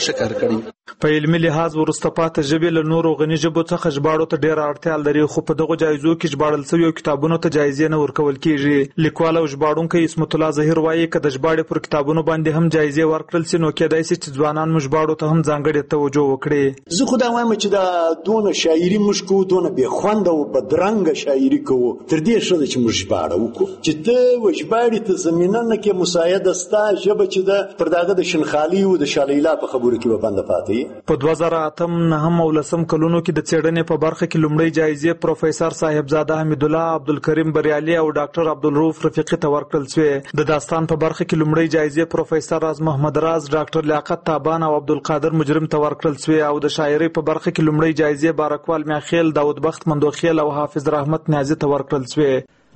ښه کار کړی. په علمي لحاظ وروسته پاتې ژبې له نورو غني ژبو څخه ژباړو ته ډېره اړتیا لري، خو په دغو جایزو کې ژباړل شویو کتابونو ته جایزې نه ورکول کېږي. لیکوال او ژباړونکی اسمت الله ظهیر وایي که د ژباړې پر کتابونو باندې هم جایزې ورکړل سي نو کېدای سي چې ځوانان مو ژباړو ته هم ځانګړې توجه وکړي. زه خو دا وایم چې دا دونه شاعري موږ کوو، دونه بې خونده او بدرنګه شاعري کوو، تر دې ښه ده چې موږ ژباړه وکړو چې ته ژباړې ته زمینه نه کې مساعده ستا ژبه چې ده پر دغه د شنخالي او د شالیلا په خبرو کې به بنده پاتې. په 2008 9 او 10 کلونو کې د څېړنې په برخه کې لومړی جایزې پروفیسور صاحبزاده حمیدالله عبدالکریم بریالي او ډاکټر عبدالرؤف رفیقي ته ورکړل شوې. د داستان په برخه کې لومړی جایزې پروفیسور راز محمد راز، ډاکټر لیاقت تابان او عبدالقادر مجرم ته ورکړل شوې او د شاعرۍ په برخه کې لومړی جایزې بارکوال میاخیل، داود بخت مندوخیل او حافظ رحمت نیازي ته ورکړل شوې.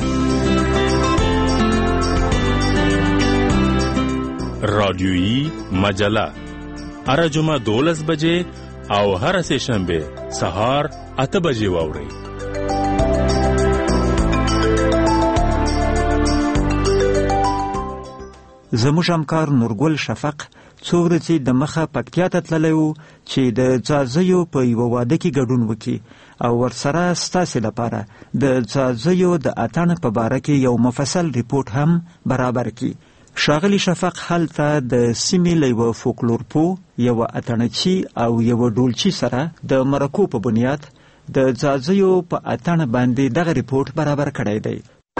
رادیویی مجله هر جمعه 12 بجې او هر سه شنبه سهار 8 بجې واورئ. زموږ همکار نورګل شفق څو ورځې د مخه پکتیا ته تللی و چې د ځاځیو په یوه واده کې ګډون وکړي او ورسره ستاسې لپاره د ځاځیو د اتڼ په باره کې یو مفصل ریپورټ هم برابر کړي. ښاغلي شفق هلته د سیمې له یوه فولکلورپو، یوه اتڼچي او یوه ډولچي سره د مرکو په بنیاد د ځاځیو په اتڼ باندې دغه ریپورټ برابر کړی دی.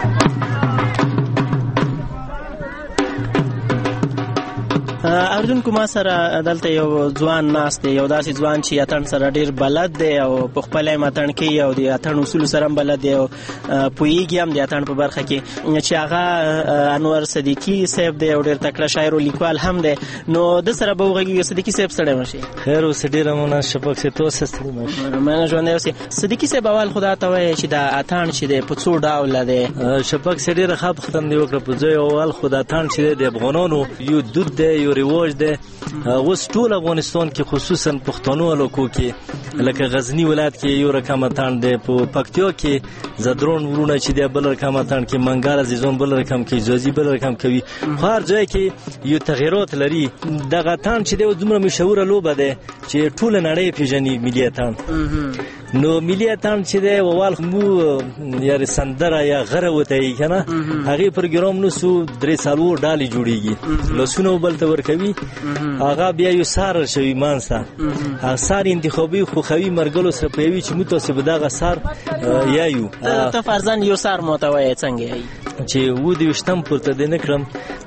اردوونکو ما سره دلته یو ځوان ناست دی، یو داسې ځوان چې اتڼ سره ډېر بلد دی او په خپل یې اتڼ کوي او د اتڼ اصولو سره هم بلد دی او پوهېږي هم د اتڼ په برخه کې، چې هغه انور صدیقي صاحب دی او ډېر تکړه شاعر او لیکوال هم دی. نو د سره به وغږېږو. صدیقي صاحب ستړی مه شئ. خیر اوسې، ډېره مننه شفق صاحب، ته اوسه ستړي مه شئ. مننه ژوندی اوسې. صدیقي صاحب اول خو دا ته وایه چې دا اتڼ چې دی په څو ډوله دی؟ شفق صاحب ډېره ښه پوښتنه دې وکړه. په ځای اول خو دا اتڼ چې دی د افغانانو یو دود دی، یو رواج دی. اوس ټول افغانستان کې خصوصا پښتنو علاقو کې لکه غزنی ولایت کې یو رقم اتڼ دی، په پکتیا کې زدرون ورونه چې دی بل رقم اتڼ کې، منګل عزیزان بل رقم کې، جازي بل رقم کوي. هر ځای کې یو تغیرات لري. دغه اتڼ چې دی دومره مشهوره لوبه ده چې ټول نړۍ پیژني، ملي اتڼ. نو ملي اتڼ چې دی اول مو یا سندره یا غره وته یې کنه، هغه پروګرام نو سو درې سالو ډالې جوړیږي، لاسونه بل ته ورکوي، هغه بیا یو سار شوی مانسه سار انتخابي خوخوي مرګلو سره پیوي چې متوسب دغه سار یایو ته فرضاً یو سار متوي څنګه یی چې و دې وشتم پورته دې نکړم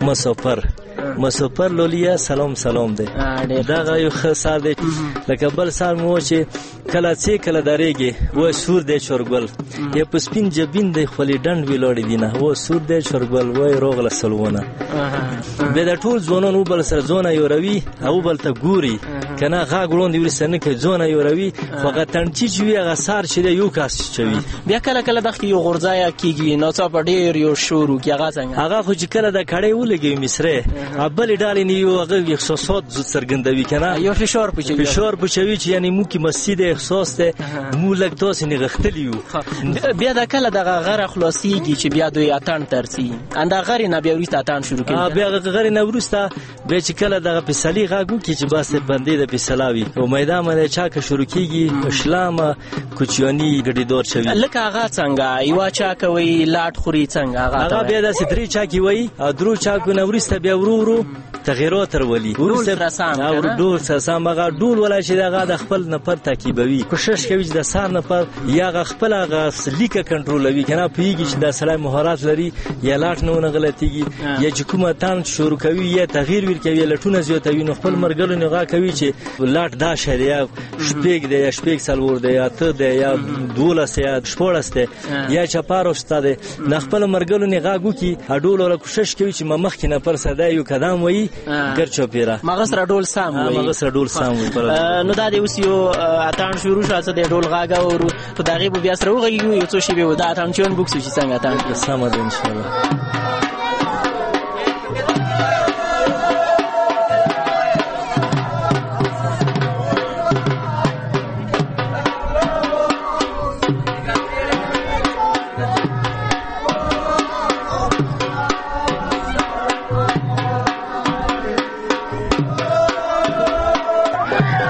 مسافر لولیا سلام دی. دغه یو خسار دی. لکه بل سال مو چې کله درېږي و سور دی چورګل، یا پسپین جبین دی خولي ډند ویلوړي دینه و سور دی چورګل وای روغله سلوونه. به د ټول ځوانانو بل سره ځونه یو روي او بل ته ګوري کنه غا ګلون دی ورسنه کې ځونه یو روي فقط تنچی چې وی غسار چې یو کاس چوي. بیا کله دغه یو غورځای کیږي نو څه په ډیر یو شروع کې هغه خو چې کله د کړې ولګي مصره ابل ډالې نیو هغه احساسات زو څرګندوي کنه، یو فشار پچوي چې یعنی مو کې مسجد احساس ته مو لګ تاسو نه غختلیو. بیا د کله دغه غره خلاصيږي چې بیا دوی اتان ترسي انده غری نه بیا ورسته اتان شروع کړي. بیا غری نه ورسته به چې کله دغه پسلی غاګو کې چې باسه بندې د پسلاوي او میدان باندې چا که شروع کیږي اسلام کوچیانی ګډي دور شوی لکه هغه څنګه یو چا کوي لاټ خوري څنګه هغه بیا د سدري چا کی وای او درو چا کو نه ورسته بیا ورو تغیرات ورولي ډول سم هغه ډول ولا چې دغه د خپل نفر ترکیبوي کوشش کوي چې د سار نفر یا خپل هغه لیکه کنټرولوي کنه پیږي چې د سلام مهارت لري یا لاټ نه غلطيږي یا چې کومه تان شروع کوي یا تغییر ور کوي لټونه زیاتوي نو خپل مرګلو نه غا کوي چې لاټ دا شریعه شپږ دی یا شپږ سلور دی یا ته دی یا دولس یا شپږ دی یا چپاروسته دی نه خپل مرګلو نه غاګو کی اډول ولا کوشش کوي چې مخ کې نه پر صدا یو قدم وای ګرچو پیرا مغسر ډول سام وای نو دا د اوسیو اتان شروع شاته د ډول غاګا او په دغه بیا سره وغږیږي یو څه شی به دا اتان چون بوکس چې څنګه اتان سم ده ان شاء الله.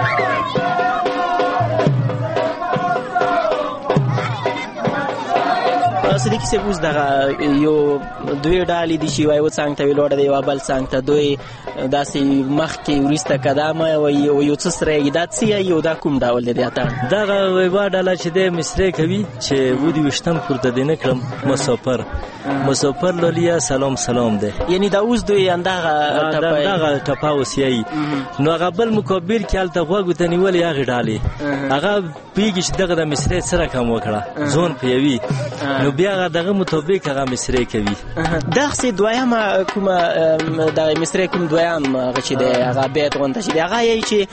صدیقي صاحب اوس دغه یو دوی ډالې دي چې یو څنګ ته ویلوړه دی یو بل څنګ ته دوی داسې مخکې وروسته قدمه یو څه سره دا څه یو دا کوم ډول دی اتڼ دغه یوه ډله چې دی مصرې کوي چې ودې ویشتم پورته دې نه کړم مسافر لالیا سلام دی یعنی دا اوس دوی دغه ټپه اوس یایي نو هغه بل مقابل کې هلته غوږ ورته نیولې هغې ډالې هغه پوهېږي چې دغه د مصرې څه رقم وکړه ځون پوهوي نو بیا هغه دغه مطابق هغه مصرې کوي دغسې دویمه کومه دغه مصرې کوم دویم هغه چې دی هغه بیت غونته چې دی هغه یایي چې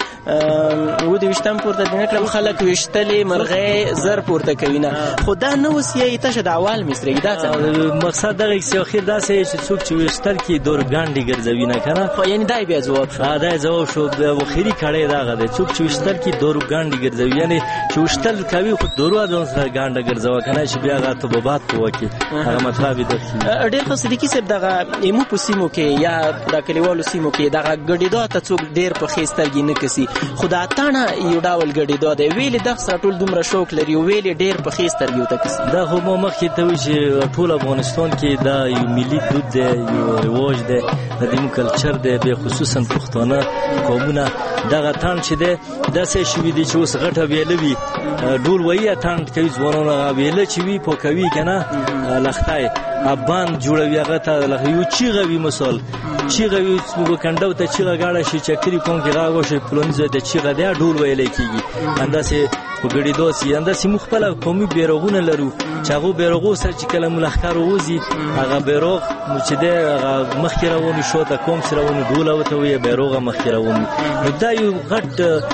ودې ویشتم پورته دې نه کړم خلک ویشتلې مرغۍ زر پورته کوي نه خو دا نه اوس یایي تشه د اول مصرې دا څنګه مقصد دغه چې اخر داسې چې څوک چې ویشتل کې دورګانډې ګرځوي نه که نه خو یعنې دا بیا ځواب شو دا جواب شو اخري کړی دغه دی څوک چې ویشتل کې دورګانډې ګرځوي یعنې چې ویشتل کوي خو دوروا ځان سره ګانډه ګرځوه که نه چې بیا هغه تبوبات په وکړي هغه مطلب یې درښي ډېر ښه صدیقي صاحب دغه ایمو په سیمو کې یا د کلیوالو سیمو کې دغه ګډېدا ته څوک ډېر په ښې سترګې نه کسي خو دا اتڼه یو ډول ګډېدا دی ویلې دغه سره ټول دومره شوق لري ویلې ډېر په ښې سترګې ورته کسي دا خو ما مخکې ته وایي چې ټول افغانستان کې دا یو ملي دود دی یو رواج دی د دې کلچر دی بیا خصوصا پښتانه قومونه دغه اتڼ چې دی داسې شوي دي چې اوس غټه ویله وي ډول وایي اتڼ کوي ځوانان هغه ویله چې وي پوکوي که نه لښتی باند جوړوي هغه ته یو چیغه وي مثال چیغه وي کنډو ته چیغه ګاډه شي چکري کوم کې غاغ وشي پلونی ځای ته چیغه دی ډول ویلی کېږي همداسې په ګډېدو سي همداسې موږ خپله قومي بیرغونه لرو چې هغو بیرغو سره چې کله مو لښکر ووځي هغه بیرغ چې دی هغه مخکې روان وي شاته کوم چې روان وي ډوله ورته وایي بیرغ مخکې روان وي نو دا یو غټ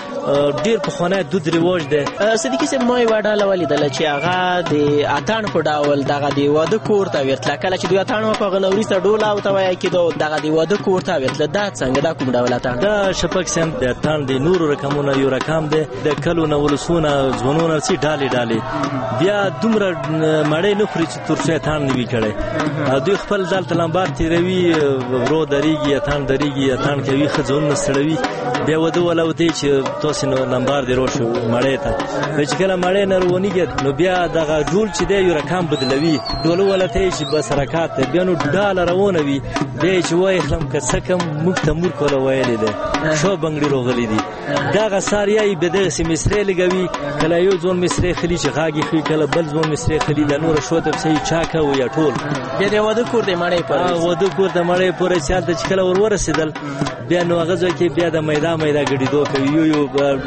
ډېر پخوانی دود رواج دی صدیقي صاحب ما یوه ډله ولیدله چې هغه د اتڼ په ډول دغه د واده کور ته ورتله کله چې دوی اتڼ وکړه هغه نه وروسته ډوله ورته ویل کېدو دغه د واده کور ته ورتله دا څنګه دا کوم ډول اتڼ دا شپږ سیم د اتڼ د نورو رقمونه یو رقم دی د کلو نه ولسونه ځوانونه چې ډالې بیا دومره مړۍ نه خوري چې تر څو اتڼ نه وي کړی دوی خپل دلته لمبار تېروي ورو درېږي اتڼ اتڼ کوي ښه ځانونه سړوي بیا واده والا ورته چې تاسې نو لمبار دې روش مړۍ ته چې کله مړۍ نه روانېږي نو بیا دغه ډول چې دی یو رقم بدلوي ډول والا ته چې بس حرکات دی بیا نو ډاله روانه وي بیا چې وایي خلم که څه کم موږ ته مور کوله ویلی دی شو بنګړي روغلي دي دغه سار یایي بیا دغسې مصرې لګوي کله یو ځوان مصرې خلي چې غاږې ښوي کله بل ځوان مصرې خلي د نوره شو ته پسې چاکه ویا ټول بیا د واده کور د مړۍ پورې واده کور د مړۍ پورې چې هلته چې کله ورسېدل بیا نو هغه ځای کې بیا د میدا ګډېدو کوي یو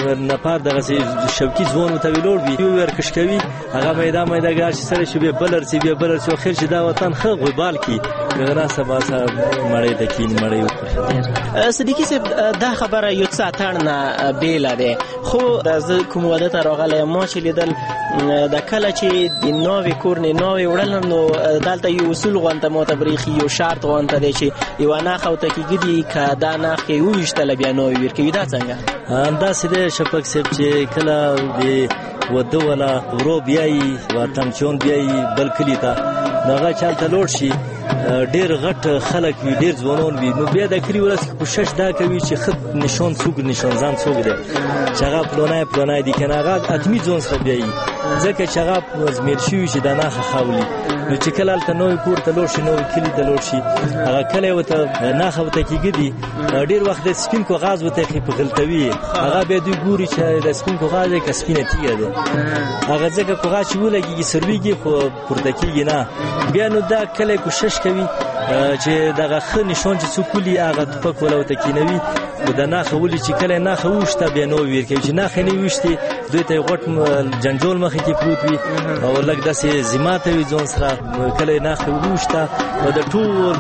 نفر دغسې شوکي ځوان ورته ویلوړ وي یو ورکش کوي هغه میدا ګار چې سره شي بیا بل ارڅي اخر چې دا وطن ښه غوبال کړي دغه نه سبا مړۍ ته کښېني مړۍ وخوري صدیقي صاحب دا خبره یو څه اتڼ نه بېله دی خو زه کوم واده ته راغلی یم ما چې لیدل د کله چې د ناوې کور نه ناوې وړل نو دلته یو اصول غوانته ماته برېښي یو شرط غوانته دی چې یوه ناخه ورته کېږي دي که دا ناخې وویشتله بیا ناوې ورکوي دا څنګه همداسې دی شفق صاحب چې کله د واده والا ورو بیایي وطنچون بیایي بل کلي ته نو هغه چې هلته لوړ شي ډېر غټ خلک وي ډېر ځوانان وي نو بیا د کلي ولس کوشش دا کوي چې ښه نشان څوک نشانزن څوک دی چې هغه پلانی دي که نه هغه حتمي ځوان سره بیایي ځکه چې هغه ازمېر شوي چې دا ناخه خاولي نو چې کله هلته نوی کور ته لوړ شي نوی کلي ته لوړ شي هغه کلی ورته ناخه ورته کېږدي ډېر وخت د سپین کاغذ ورته یې غلطوي هغه بیا دوی ګوري چې د سپین کاغذ دی که سپینه تیږه دی هغه ځکه کاغذ چې ولګېږي سرویږي خو پورته کېږي نه بیا نو دا کلی کوشش کوي چې دغه ښه نشان چې څوک ولي هغه توپک ولا ورته کېنوي خو د ناخه ولي چې کله ناخه وویشته بیا نوی ورکوي چې ناخه نه ویشتې دوی ته یې غټ جنجول مخې کې پروت وي او لږ داسې زیماته وي ځان سره کله یې ناخه وویشته نو د ټول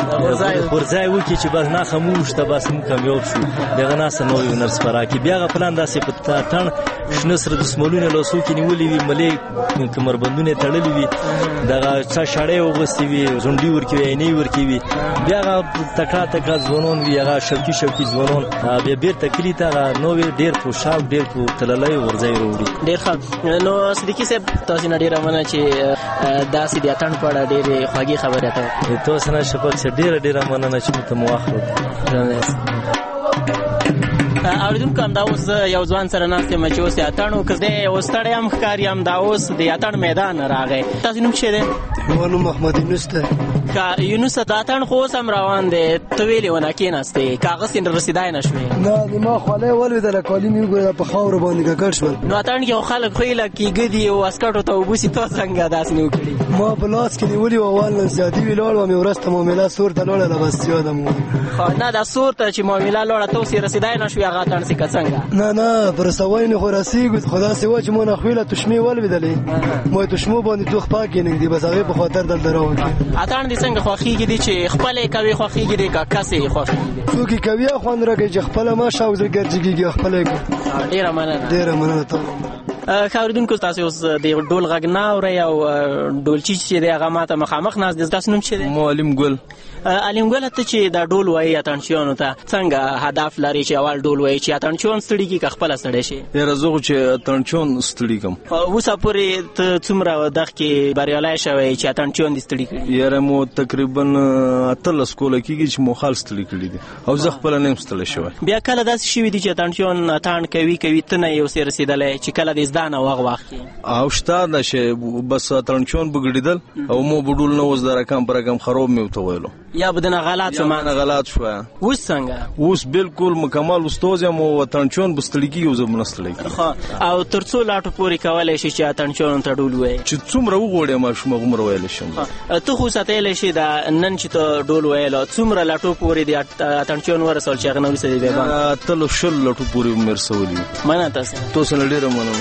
پر ځای وکړي چې بس ناخه مو وویشته بس موږ کامیاب شو دغه ناسه نوی هنر څخه راکړي بیا هغه پلان داسې په اتڼ شنه سره دسمالونه لاسو کې نیولي وي ملې کمربندونه یې تړلي وي دغه څه شاړۍ اغوستې وي زونډي ورکوي عینۍ ورکوي بیا هغه تکړه ځوانان وي هغه شوکي ځوانان بیا بېرته کلي ته هغه نوې ډېر پوشاک ډېر تللی غورځی راوړي ډېر ښه نو صدیقي صاحب تاسې نه ډېره مننه چې داسې د اتڼ په اړه ډېرې خوږې خبرې ته تاسې نه شفق صاحب ډېره مننه چې موږ ته مو وخت اوریدونکو همدا اوس یو ځوان سره ناست یم چې اوس یې اتڼ وکړ، دی اوس ستړی هم ښکاري، همدا اوس د اتڼ میدان راغی. تاسو نوم څه دی؟ زما نوم محمد یونس دی. یونس د اتڼ خو اوس هم روان دی، ته ولې ونه کېناستې؟ کاغذ رسیدای نه شوې؟ نه زما خولۍ ولوېدله، کالي مې وګوره په خاورو باندې ککړ شول. نو اتڼ کې خلک خیله کېږدي او اسکټو ته وبوسي، تا څنګه داسې نه وکړي؟ ما په لاس کې نیولي وه، اول نن زیاتي ولاړ وم، وروسته معامله سور ته لاړله، بس یاده مو. نه دا سور ته چې معامله لاړه ته اوس یې رسیدای نه شوې هغه اتڼ سې که څنګه؟ نه په رسوای نه خو رسېږو، خو داسې وه چې ما نه خویله تشمې ولوېدلې، ما تشمو باندې توخ پاک کېنږدي، بس هغې په خاطر دلته راوړې. اتڼ دې څنګه خوښېږي دي چې خپله یې کوې خوښېږي دي که کس یې خوښېږي دي؟ څوک یې کوي خوند راکوي چې خپله ما شاو زړه ګرځېږي خپله یې کوي. ډېره مننه. ډېره مننه تا. ښه اورېدونکو، تاسو اوس د ډول غږ نه اورئ او ډولچي چې دی هغه ماته مخامخ ناست دی. تاسو نوم څه دی؟ معلم ګل. علیم ګل، ته چې دا ډول وایي اتڼچیانو ته څنګه هدف لري چې اول ډول وایي چې اتڼچیان ستړي کړي که خپله ستړی شي؟ یاره زه خو چې اتڼچیان ستړي کړم. اوسه پورې ته څومره دغه کې بریالی شوی چې اتڼچیان دې ستړي کړي؟ یاره مو تقریبا 18 کوله کېږي چې مو خال ستړي کړي دي او زه خپله نه یم ستړی شوی. بیا کله داسې شوي دي چې اتڼچیان اتڼ کوي ته نه یې اوسې رسېدلی چې کله دې زده نه وغ واخلي؟ او شته دا چې بس اتڼچیان به ګډېدل او مو به ډول نه اوس د رقم په رقم خراب مې ورته ویلو، یا به دنه غلط شو؟ مانه غلط شوه. اوس څنګه؟ اوس بالکل مکمل استاد یم او اتڼچیان به ستړي کېږي او زه به نه ستړی کېږم. او تر څو لاټو پورې کولی شي چې اتڼچیانو ته ډول ووایي؟ چې څومره وغواړې ماشوم هغومره ویلی شم. ته خو ساتلی شي دا نن چې ته ډول ویلو څومره لاټو پورې د اتڼچیانو ورسول چې هغه نه وروسته دې بیا بند؟ 20 لاټو پورې مې رسولي. مننه تاسو نه ډېره مننه.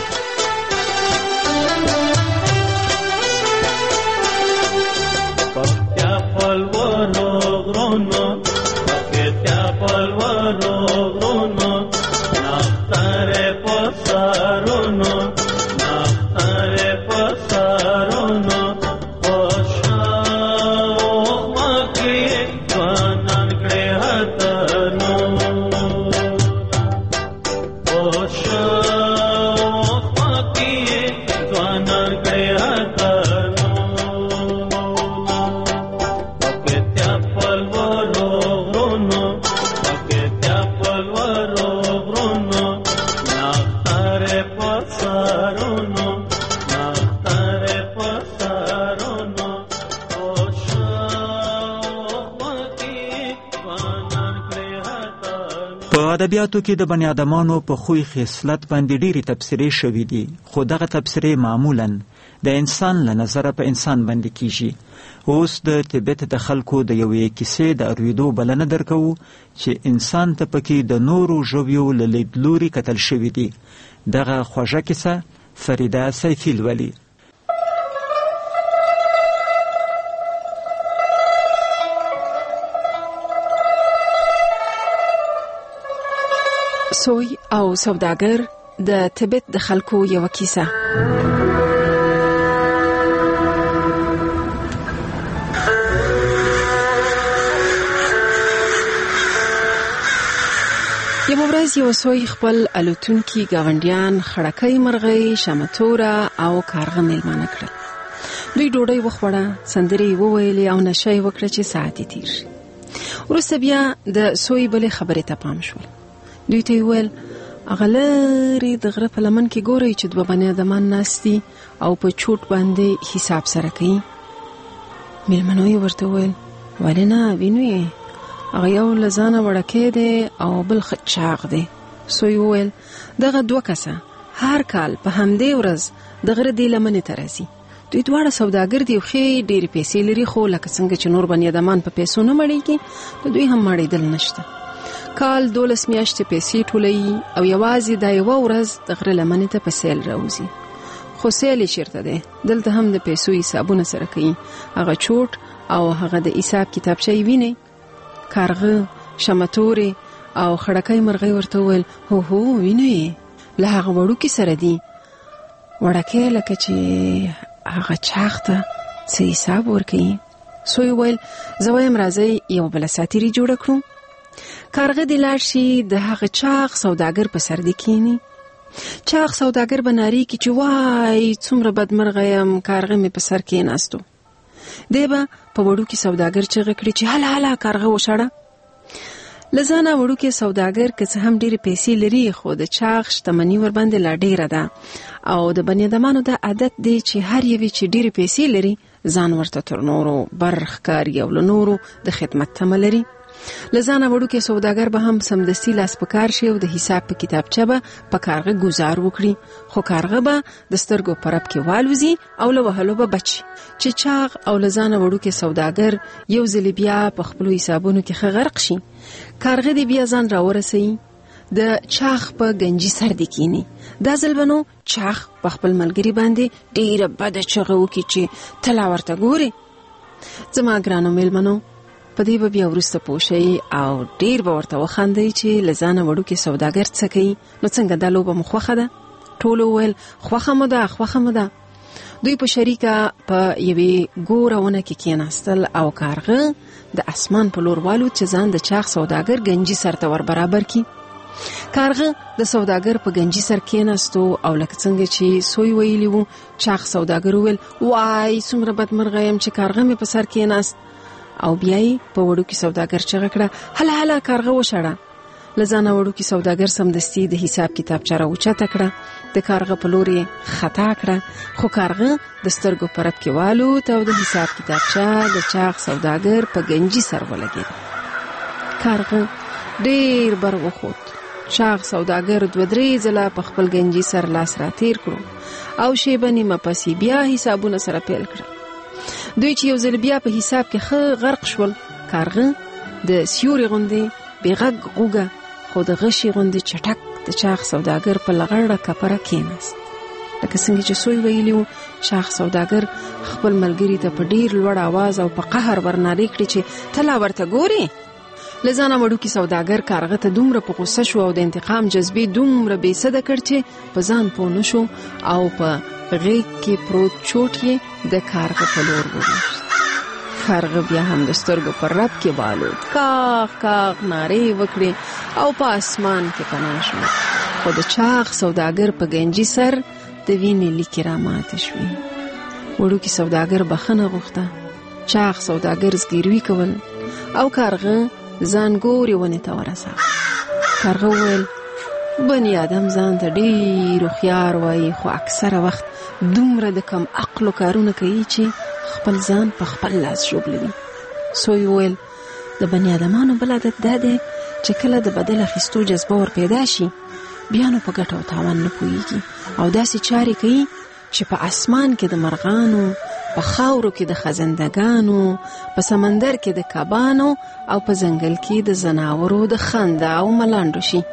ادبیاتو کې د بنی آدمانو په خوی خصلت باندې ډېرې تبصرې شوي دي، خو دغه تبصرې معمولاً د انسان له نظره په انسان باندې کیږي. اوس د تبت د خلکو د یوې کیسې د اورېدو بلنه درکوو چې انسان ته پکې د نورو ژویو له لیدلوري کتل شوي دي. دغه خوږه کیسه فریده سیفي لولي. سوی او سوداګر د تبت د خلکو یو کیسه. یو ورځ یو سوی خپل الوتونکي گاونډیان خړکۍ مرغۍ شمتوره او کارغه میلمانه کړل. دوی ډوډۍ وخوړه، سندرې وویلې او نشه یې وکړه چې ساعت یې تیر شي. وروسته بیا د سوی بلې خبرې ته پام شول. دوی ته یې ویل هغه لرې د غره په لمن کې ګورئ چې دوه بني آدمان ناست دي او په چوټ باندې حساب سره کوي. میلمنو یې ورته ویل ولې نه وینو یې هغه یو له ځانه وړکی دی او بل ښه چاغ دی. سوی وویل دغه دوه کسه هر کال په همدې ورځ د غره دې لمنې ته راځي. دوی دواړه سوداګر دي او ښې ډېرې پیسې لري، خو لکه څنګه چې نور بني آدمان په پیسو نه مړېږي د دوی هم مړېدل نشته. کال 12 میاشتې پیسې ټولوي او یوازې دا یوه ورځ د غره لمنې ته په سیل راوځي. خو سیل یې چېرته دی؟ دلته هم د پیسو حسابونه سره کوي. هغه چوټ او هغه د حساب کتابچه یې وینئ. کارغه، شمتورې او خړکۍ مرغۍ ورته وویل هو وینو یې له هغه وړوکي سره دي. وړکی لکه چې هغه چاغ ته څه حساب ورکوي. سوی وویل زه وایم راځئ یو بله ساتیري جوړه کړو. کارغه دې لاړ شي د هغه چاغ سوداګر په سر دې کینی. چاغ سوداګر به نارې کړي چې وای څومره بدمرغه یم، کارغه مې په سر کېناستو. دی به په وړوکي سوداګر چغې کړي چې هله کارغه وشړه. لزانه وړوکی سوداګر که څه هم ډېرې پیسې لري خو د چاغ شتمني ورباندې لا ډېره ده او د بني ادمانو د عادت دی چې هر یوې چې ډېرې پیسې لري ځان ورته تر نورو برخکاري او له نورو د خدمت تمه لري. لزانه وړوکی سوداګر به هم سمدستي لاس په کار شي او د حساب په کتابچه به په کارغه گزار وکړي خو کارغه به د سترګو په رپ کې والوزي او له وهلو به بچ چې چاغ او لزانه وړوکی سوداګر یو ځل بیا په خپلو حسابونو کې ښه غرق شي. کارغه دی بیا ځان راورسوي د چاغ په گنجي سر دی کینی. دا ځل بنو چاغ په خپل ملګري باندې ډیره بده چغه وکړي چې تلا ورته ګوري. زما ګرانو میلمنو په دې به بیا وروسته پوه شئ او ډیر به ورته وخاندئ چې له ځانه وړوکی سوداګر څه کوي. نو څنګه دا لوبه مو خوښه ده؟ ټولو وویل خوښه مو ده. دوی په شریکه په یوې ګوره ونه کې کېناستل او کارغه د اسمان په لور والوت چې ځان د چاغ سوداګر گنجي سر ته ور برابر کړي. کارغه د سوداګر په گنجي سر کېناستو او لکه څنګه چې سوی ویلی وو چاغ سوداګر وویل وای څومره بدمرغه یم چې کارغه مې په سر کېناست او بیا یې په وړوکي سوداګر چغه کړه هله کارغه وشړه. له ځانه وړوکي سوداګر سمدستي د حساب کتابچه راوچته کړه د کارغه په لور یې خطا کړه خو کارغه د سترګو په رپ کې والوت او د حساب کتابچه د چاغ سوداګر په گنجي سر ولګېد. کارغه ډیر بر وخوت. چاغ سوداګر 2-3 ځله په خپل گنجي سر لاس را تیر کړو او شیبه نیمه پسې بیا حسابونه سره پیل کړل. دوی چې یو ځل بیا په حساب کې ښه غرق شول. کارغه د سیوري غوندې بېغږ غوږه خو د غشي غوندې چټک د چاغ سوداګر په لغړه کپره کېناست. لکه څنګه چې سوی ویلی و چاغ سوداګر خپل ملګري ته په ډیر لوړ آواز او په قهر ورنارې کړي چې تلا ورته ګوري. لزانه وړوکی سوداګر کارغه ته دومره په غوسه شو او د انتقام جذبې دومره بې سده کړ چې په ځان پوه نه شو او په غیږ کې پروت چوټ یې د کارغه په لور وویشت. کارغه بیا هم د سترګو پر رپ کې والوت، کاغ نارې وکړې او په اسمان کې پناه شو. خو د چاغ سوداګر په گنجي سر د وینې لیکې راماتې شوې. وړوکی سوداګر بخښنه غوښته. چاغ سوداګر زګیروي کول او کارغه ځان ګورې ونې ته ورساوه. کارغه وویل بني آدم ځان ته ډېر هوښیار وایي خو اکثره وخت دومره د کم عقلو کارونه کوي چې خپل ځان په خپل لاس ژوبلوي. سوی وویل د بني آدمانو بل عادت دا دی چې کله د بدل اخیستو جذبه ور پیدا شي بیا نو په ګټه او تاوان نه پوهېږي او داسې چارې کوي چې په اسمان کې د مرغانو، په خاورو کې د خزندګانو، په سمندر کې د کبانو او په ځنګل کې د ځناورو د خندا او ملانډو شي.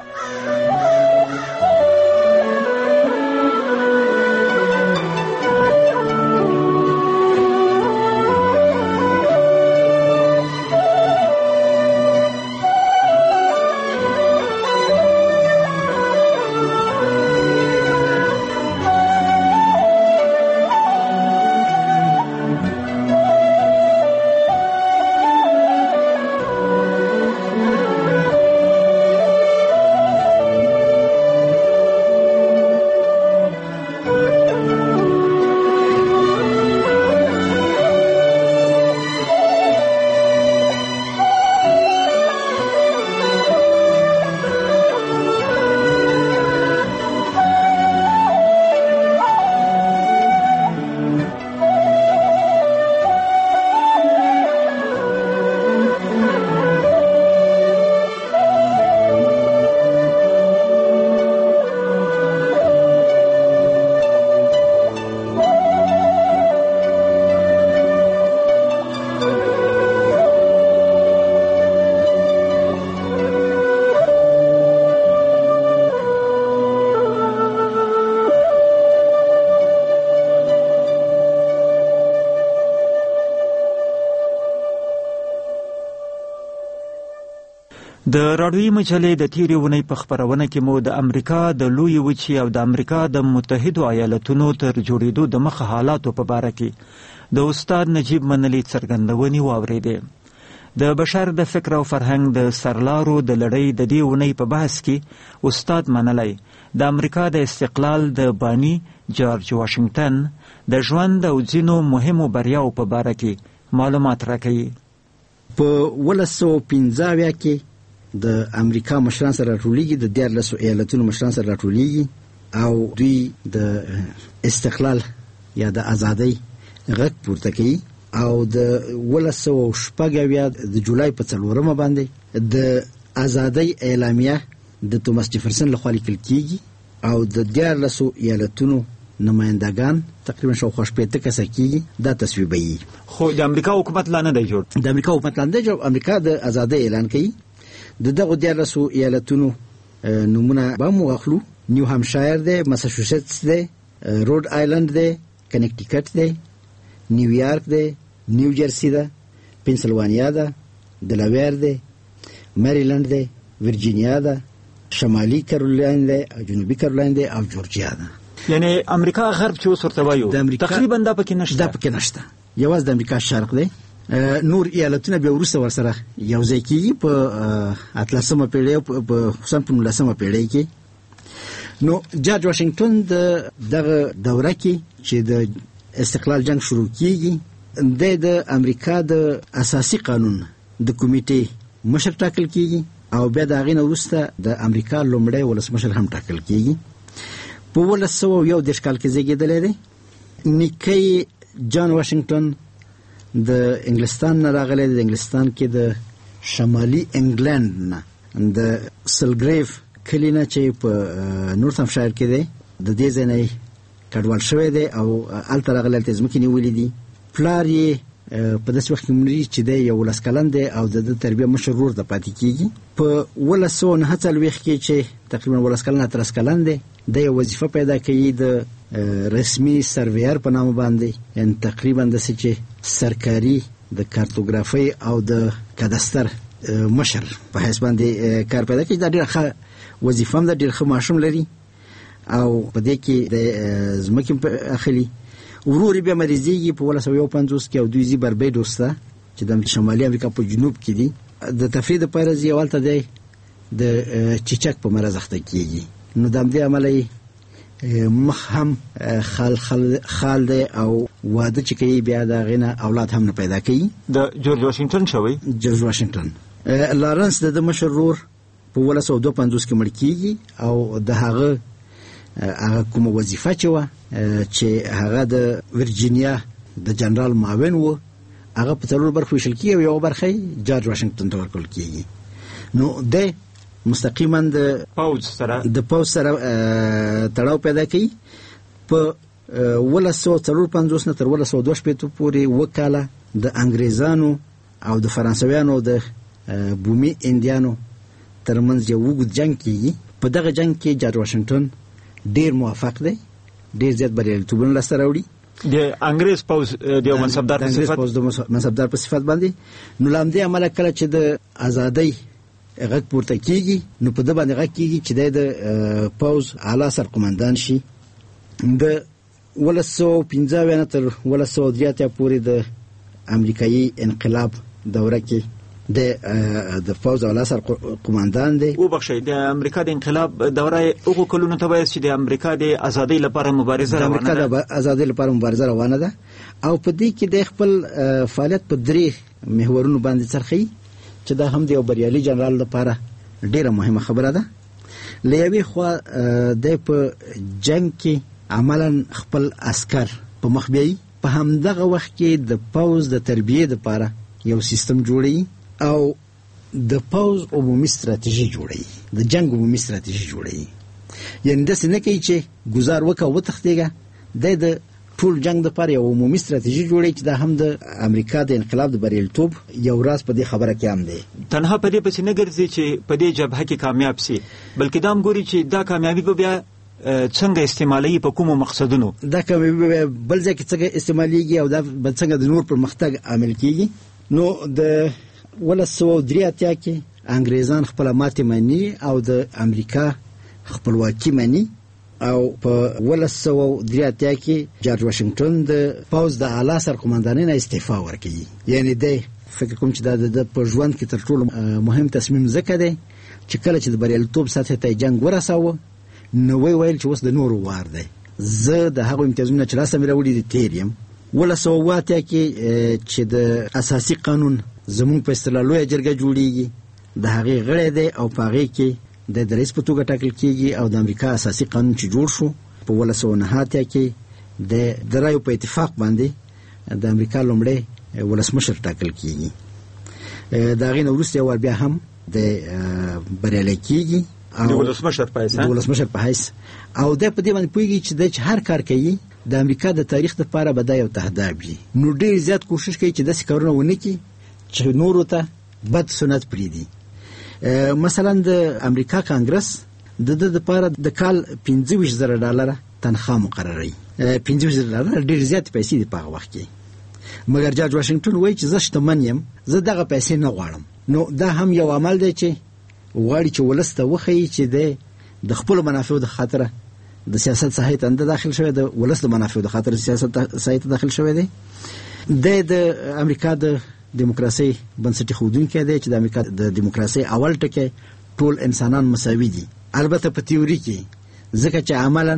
د راډیوي مجلې د تیرې اونۍ په خپرونه کې مو د امریکا د لویې وچې او د امریکا د متحدو ایالتونو تر جوړېدو د مخه حالاتو په باره کې د استاد نجیب منلي څرګندونې واورېدې. د بشر د فکر او فرهنګ د سرلارو د لړۍ د دې اونۍ په بحث کې استاد منلی د امریکا د استقلال د بانی جورج واشنگټن د ژوند او ځینو مهمو بریاو په باره کې معلومات راکوي. په 1915 کې د امریکا مشران سره راټولېږي، د 14 ایالتونو مشران سره راټولېږي او دوی د استقلال یا د ازادۍ غږ پورته کوي او د 1906 د جولای په 4 باندې د ازادۍ اعلامیه د توماس جیفرسن لخوا لیکل کیږي او د 14 ایالتونو نمائندگان تقریبا شاوخوا 80 کسه کیږي دا تصویبوي. خو د امریکا حکومت لا نه دی جوړ. د امریکا حکومت لا نه دی جوړ. امریکا د ازادۍ اعلان کوي. د دغه 14 ایالتونو نمونه به مو اخلو. نیو همشایر دی، ماساچوسټس دی، روډ آیلند دی، کنیکټیکټ دی، نیویارک دی، نیو جرسی ده، پنسلوانیا ده، دلاویر دی، مریلند دی، ورجینیا ده، شمالي کارولین دی او جنوبي کارولین دی او جورجیا ده. یعنی امریکا غرب چې اوس ورته وایو تقریبا دا پکې نشته. دا پکې نشته. یوازې د امریکا شرق دی. نور ایالتونه به ورسره ورسره یو ځای کیږي په 18مه پیړۍ او په خصوصا په 19مه پیړۍ کې. نو جورج واشنگټن دغه دوره کې چې د استقلال جنگ شروع کیږي د امریکا د اساسي قانون د کمیټې مشر ټاکل کیږي او بیا د هغې نه وروسته د امریکا لومړی ولسمشر هم ټاکل کیږي. په 1901 کال کې زیږېدلی دی. نیکه جان واشنگټن د انګلستان نه راغلی دی. د انګلستان کې د شمالي انګلند نه د سلګریف کلی نه چې په نورثامپشایر کې دی د دې ځای نه کډوال شوی دی او هلته راغلی، هلته ځمکې نیولې دي. پلار یې په داسې وخت کې مري چې دی 11 کلن دی او د تربیه مشر ورور ته پاتې کېږي. په 1949 کې چې تقریبا 11 کلن 13 کلن دی د یو وظیفه پیدا کوي د رسمي سرویر په نامه باندې، یعنی تقریبا داسې چې سرکاري د کارتوګرافۍ او د کادستر مشر په حیث باندې کار پیدا کوي. دا ډېره ښه وظیفه هم ده، ډېر ښه معاش هم لري او په دې کې د ځمکې اخلي. ورور بیا مریضېږي په 1951 کې او دوی ځي بربیډوس ته چې د شمالي امریکا په جنوب کې دي. د تفریح دپاره ځي او هلته دی د چیچک په مرض اخته کېږي. نو د همدې امله مخ هم خال دی او واده چې کوي بیا د هغې نه اولاد هم نه پیدا کوي. د جورج واشنګټن شوی جورج واشنګټن. لارنس د مشر ورور په 1952 کې مړ کېږي او د هغه کومه وظیفه چې وه چې هغه د ورجینیا د جنرال معاون و هغه په 3 برخو ویشل کېږي او یوه برخه یې جورج واشنګټن ته ورکول کېږي. نو دی مستقیما د پوځ سره تړاو پیدا کوي. په 1954 نه تر 1962 پورې وکاله د انګریزانو او د فرانسویانو د بومي اندیانو ترمنځ یو اوږد جنگ کېږي. په دغه جنگ کې جورج واشنګټن ډیر موفق دی، ډیر زیات بریالیتوبونه لاسته راوړي. د انګریز پوځ د منصبدار په صفت باندې. نو له همدې امله کله چې د ازادۍ غږ پورته کېږي نو په ده باندې غږ کېږي چې دی د پوځ اعلی سرقمندان شي. د 1915 نه تر 1983 پورې د امریکایي انقلاب دوره کې د پوځ اعلی سرقمندان دی. وبخښئ، د امریکا د انقلاب دوره هغو کلونو ته وایي چې د امریکا د ازادۍ لپاره مبارزه روانه ده. د امریکا د ازادۍ لپاره مبارزه روانه ده او په دې کې د خپل فعالیت په 3 محورونو باندې څرخي چې دا هم د یو بریالي جنرال لپاره ډیره مهمه خبره ده. له یوې خوا د په جنگ کې عملا خپل عسکر په مخ بیایي. په همدغه وخت کې د پوځ د تربیې لپاره یو سیستم جوړوي او د پوځ عمومي ستراتیژي جوړوي، د جنگ عمومي ستراتیژي جوړوي. یعنی داسې نه کوي چې ګزار وکړه وتښتېږه، د ټول جنگ دپاره یو عمومي ستراتیژي جوړوي چې دا هم د امریکا د انقلاب د بریالیتوب یو راز په دې خبره کې هم دی. تنها په دې پسې نه ګرځي چې په دې جبهه کې کامیاب سي، بلکې دا هم ګوري چې دا کامیابي به بیا څنګه استعمالوي، په کومو مقصدونو دا کامیابي به بل ځای کې څنګه استعمالیږي او دا به څنګه د نور پرمختګ عامل کېږي. نو د 1983 کې انګریزان خپل ماتې مني او د امریکا خپلواکي مني او په 1983 کې جورج واشنګټن د پوځ د اعلی سرقمندانۍ نه استعفا ورکوي. یعنی دی فکر کوم چې دا د په ژوند کې تر ټولو مهم تصمیم ځکه دی چې کله چې د بریالیتوب سطحې ته جنګ ورساوه نو ویل چې اوس د نورو وار دی. زه د هغو امتیازونو چې لاسته مې راوړي دي تېر یم. 1980 کې چې د اساسي قانون زمونږ په اصطلاح لویه جرګه جوړیږي د هغې غړی دی او په هغې کې د رئیس په توګه ټاکل کیږي او د امریکا اساسي قانون چې جوړ شو په 1909 کې د رایو په اتفاق باندې د امریکا لومړی ولسمشر ټاکل کیږي. د هغې نه وروسته یو بیا هم د بریالی کیږي د ولسمشر په حیث او د په دې باندې پوهیږي چې د هر کار کوي د امریکا د تاریخ لپاره به دا یو تهداب وي. نو ډېر زیات کوشش کوي چې داسې کارونه ونه کړي چې نورو ته بد سنت پرېږدي. مثلا د امریکا کانګرس د لپاره د کال $25,000 تنخواه مقرروي. $25,000 ډېر زیات پیسې دي په هغه وخت کې. مګر جورج واشنګټن وایي چې زه شتمن یم، زه دغه پیسې نه غواړم. نو دا هم یو عمل دی چې غواړي چې ولس ته وښیي چې د خپلو منافعو د خاطره د سیاست ساحې ته نه داخل شوی، د ولس د منافعو د خاطره سیاست ساحې ته داخل شوی دی. د امریکا د دیموکراسي بنسټ ښودونکی دی چې د امریکا د دیموکراسي اول ټکی ټول انسانان مساوي دي، البته په تیوري کې، ځکه چې عملاً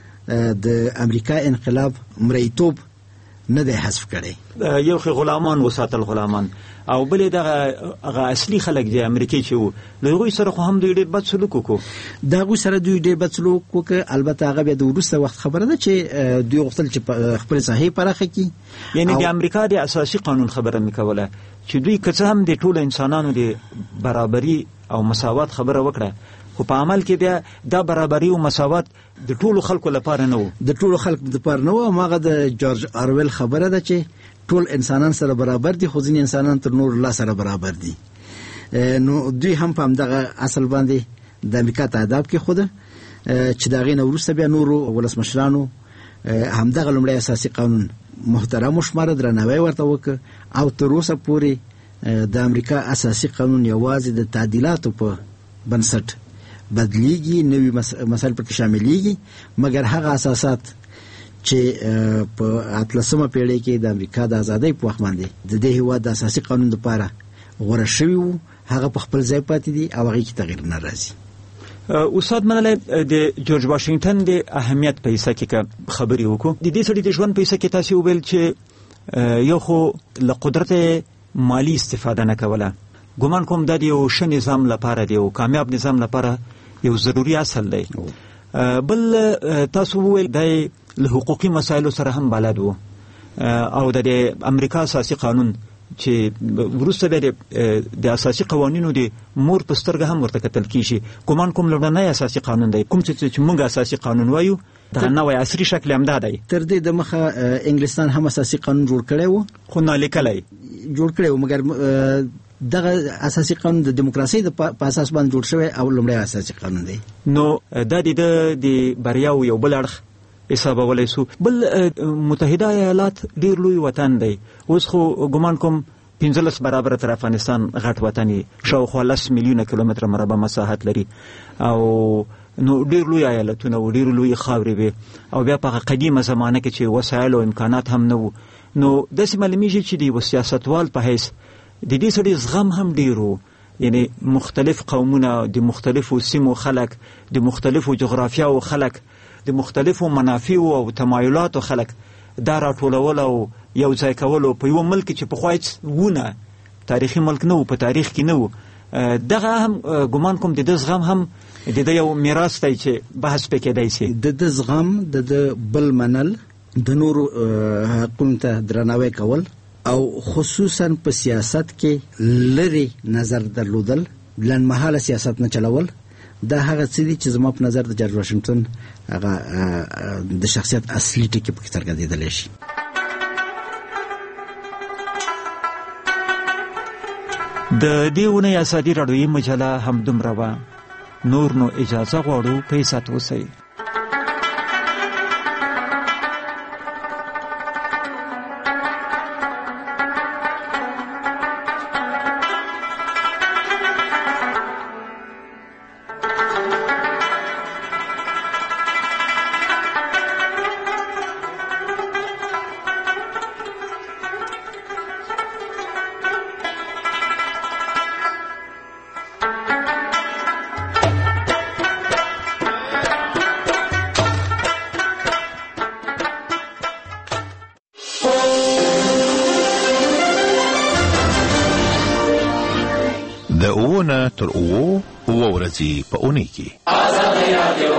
د امریکا انقلاب مریتوب نه دی حذف کړی. یو خو غلامان وساتل غلامان او بلې دغه اصلي خلک دی امریکای چې وو له هغوی سره خو هم دوی ډېر بد سلوک وکړو. د هغوی سره دوی ډېر بد سلوک وکړ، البته هغه بیا د وروسته وخت خبره ده چې دوی غوښتل چې خپلې ساحې پراخه کړي. یعنې د امریکا د اساسي قانون خبره مې کوله چې دوی که څه هم د ټولو انسانانو د برابري او مساوات خبره وکړه، خو په عمل کې بیا دا برابري او مساوات د ټولو خلکو لپاره نه وو. د ټولو خلکو لپاره نه وو. هغه د جورج آرویل خبره ده چې ټول انسانان سره برابر دي، خو ځینې انسانان تر نور الله سره برابر دي. نو دوی هم په همدغه اصل باندې د امریکا تهداب کې خوده چې د هغې نه وروسته بیا نورو ولسمشرانو همدغه لومړی اساسي قانون محترم وشماره، درناوی ورته وکړه او تر اوسه پورې د امریکا اساسي قانون یوازې د تعدیلاتو په بنسټ بدلیږي، نوي مسایل پکې شاملیږي، مګر هغه اساسات چې په 18مه پیړۍ کې د امریکا د ازادۍ په وخت باندې د دې هېواد د اساسي قانون لپاره غوره شوي وو، هغه په خپل ځای پاتې دي او هغې کې تغییر نه راځي. استاد منلی د جورج واشنګټن د اهمیت په حصه کې که خبرې وکړو، د دې سړي د ژوند په حصه کې تاسې وویل چې یو خو له قدرت مالی استفاده نه کوله. ګمان کوم دا د یو ښه نظام لپاره د یو کامیاب نظام لپاره یو ضروري اصل دی. بل تاسو وویل دی له حقوقي مسایلو سره هم بلد وو او د امریکا اساسي قانون چې وروسته د اساسي قوانینو د مور په سترګه هم ورته کتل کیږي. ګمان کوم لومړنی اساسي قانون دی کوم چې موږ اساسي قانون وایو، دغه نوی عصري شکل هم دا دی. تر دې د مخه انګلستان هم اساسي قانون جوړ کړی وو، خو نالیکلی جوړ کړی وو، مګر دغه اساسي قانون د دیموکراسي په اساس باندې جوړ شوی او لومړی اساسي قانون دی. نو دا د بریاو یو بل اړخ حسابولی سو. بل متحده ایالات ډیر لوی وطن دی، اوس خو ګمان کوم 15 برابر تر افغانستان غټ وطن شاوخوا 10 میلیونه کیلومتره مربع مساحت لري او نو ډیر لوی ایالتونه او ډیر لوی خاورې وي او بیا په قدیمه زمانه کې چې وسایل او امکانات هم نه وو. نو داسې معلومیږي چې د سیاستوال په حیث د دې سړي زغم هم ډیرو، یعنی مختلف قومونه، د مختلفو سیمو خلک، د مختلفو جغرافیاو خلک، د مختلفو منافعو او تمایلاتو خلک دا راټولول او یو ځای کولو په یو ملک چې پخوا هېڅ وونه تاریخي ملک نه و، په تاریخ کې نه و. دغه هم ګمان کوم د ده زغم هم د ده یو میراث دی چې بحث پې کېدی شي. د ده زغم، د ده بل منل، د نورو حقونو ته درناوی کول او خصوصا په سیاست کې لري نظر درلودل، لنډمهاله سیاست نه چلول، دا هغه څه دي چې زما په نظر د جورج واشنګټن هغه د شخصیت اصلي ټکي پکې څرګندېدلی شي. د دې اونۍ ازادي راډیویي مجله همدومره وه. نور نو اجازه غواړو په عزت اوسئ. د 9 تر 10 ورځې په اونۍ کې.